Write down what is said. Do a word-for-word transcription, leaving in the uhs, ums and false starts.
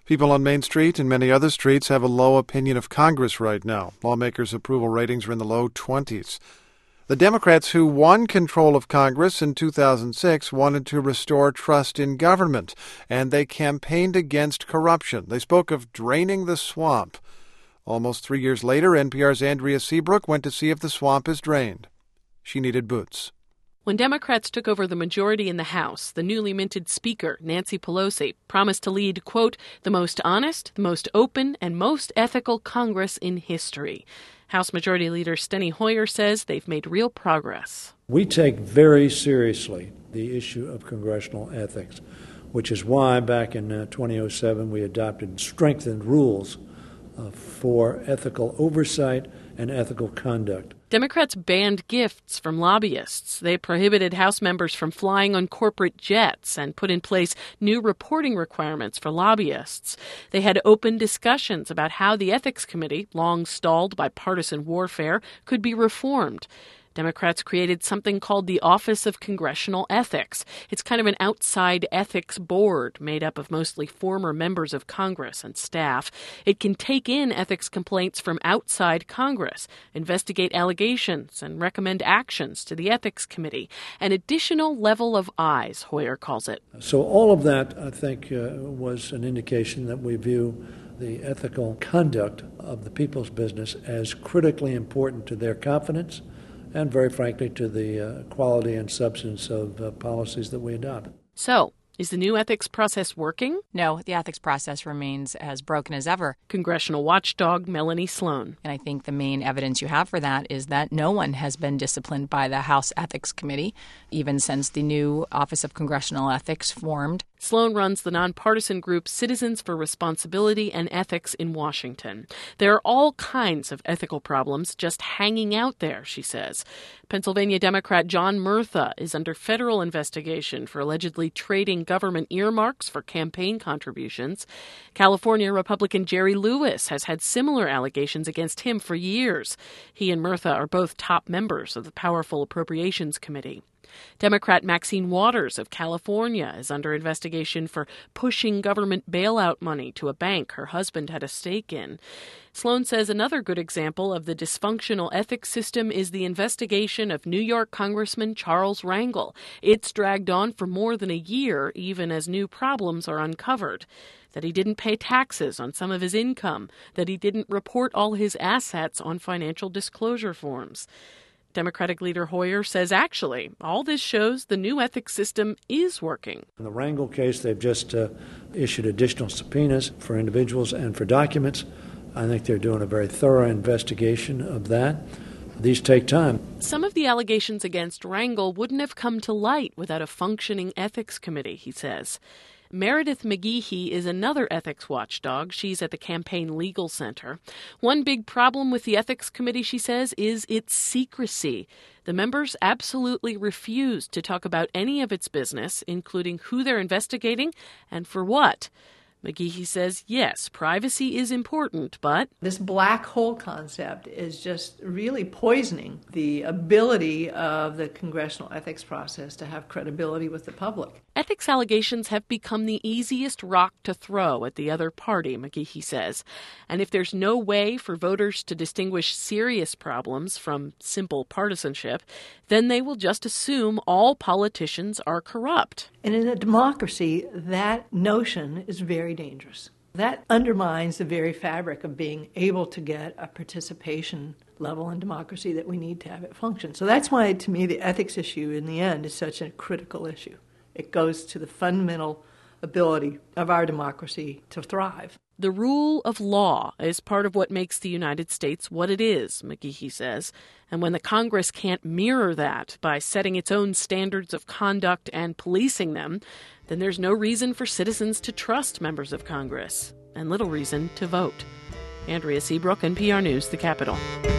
People on Main Street and many other streets have a low opinion of Congress right now. Lawmakers' approval ratings are in the low twenties. The Democrats who won control of Congress in two thousand six wanted to restore trust in government, and they campaigned against corruption. They spoke of draining the swamp. Almost three years later, N P R's Andrea Seabrook went to see if the swamp is drained. She needed boots. When Democrats took over the majority in the House, the newly minted Speaker, Nancy Pelosi, promised to lead, quote, the most honest, the most open, and most ethical Congress in history. House Majority Leader Steny Hoyer says they've made real progress. We take very seriously the issue of congressional ethics, which is why back in uh, twenty oh seven we adopted strengthened rules uh, for ethical oversight and ethical conduct. Democrats banned gifts from lobbyists. They prohibited House members from flying on corporate jets and put in place new reporting requirements for lobbyists. They had open discussions about how the Ethics Committee, long stalled by partisan warfare, could be reformed. Democrats created something called the Office of Congressional Ethics. It's kind of an outside ethics board made up of mostly former members of Congress and staff. It can take in ethics complaints from outside Congress, investigate allegations, and recommend actions to the Ethics Committee. An additional level of eyes, Hoyer calls it. So all of that, I think, uh, was an indication that we view the ethical conduct of the people's business as critically important to their confidence and, very frankly, to the uh, quality and substance of uh, policies that we adopt. So, is the new ethics process working? No, the ethics process remains as broken as ever. Congressional watchdog Melanie Sloan. And I think the main evidence you have for that is that no one has been disciplined by the House Ethics Committee, even since the new Office of Congressional Ethics formed. Sloan runs the nonpartisan group Citizens for Responsibility and Ethics in Washington. There are all kinds of ethical problems just hanging out there, she says. Pennsylvania Democrat John Murtha is under federal investigation for allegedly trading government earmarks for campaign contributions. California Republican Jerry Lewis has had similar allegations against him for years. He and Murtha are both top members of the powerful Appropriations Committee. Democrat Maxine Waters of California is under investigation for pushing government bailout money to a bank her husband had a stake in. Sloan says another good example of the dysfunctional ethics system is the investigation of New York Congressman Charles Rangel. It's dragged on for more than a year, even as new problems are uncovered. That he didn't pay taxes on some of his income, that he didn't report all his assets on financial disclosure forms. Democratic leader Hoyer says, actually, all this shows the new ethics system is working. In the Rangel case, they've just uh, issued additional subpoenas for individuals and for documents. I think they're doing a very thorough investigation of that. These take time. Some of the allegations against Rangel wouldn't have come to light without a functioning ethics committee, he says. Meredith McGehee is another ethics watchdog. She's at the Campaign Legal Center. One big problem with the ethics committee, she says, is its secrecy. The members absolutely refuse to talk about any of its business, including who they're investigating and for what. McGehee says, yes, privacy is important, but this black hole concept is just really poisoning the ability of the congressional ethics process to have credibility with the public. Ethics allegations have become the easiest rock to throw at the other party, McGehee says. And if there's no way for voters to distinguish serious problems from simple partisanship, then they will just assume all politicians are corrupt. And in a democracy, that notion is very dangerous. That undermines the very fabric of being able to get a participation level in democracy that we need to have it function. So that's why, to me, the ethics issue in the end is such a critical issue. It goes to the fundamental ability of our democracy to thrive. The rule of law is part of what makes the United States what it is, McGehee says. And when the Congress can't mirror that by setting its own standards of conduct and policing them, then there's no reason for citizens to trust members of Congress, and little reason to vote. Andrea Seabrook, N P R News, The Capitol.